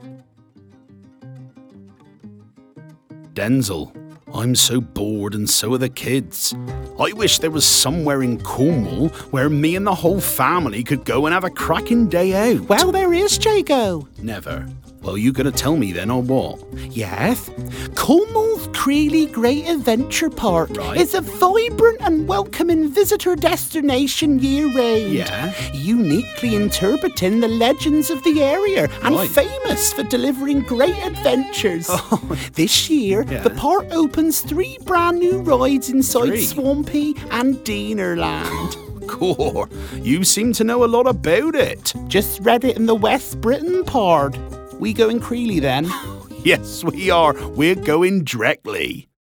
Denzel, I'm so bored and so are the kids. I wish there was somewhere in Cornwall where me and the whole family could go and have a cracking day out. Well, there is, Jago. Never. Well, you gonna tell me then, or what? Yes. Cornwall's Creeley Great Adventure Park is a vibrant and welcoming visitor destination year-round. Yeah? Uniquely interpreting the legends of the area and famous for delivering great adventures. This year, the park opens 3 brand new rides inside Swampy and Deanerland. Cool. You seem to know a lot about it. Just read it in the West Britain part. We go in Creeley then? Yes, we are. We're going directly.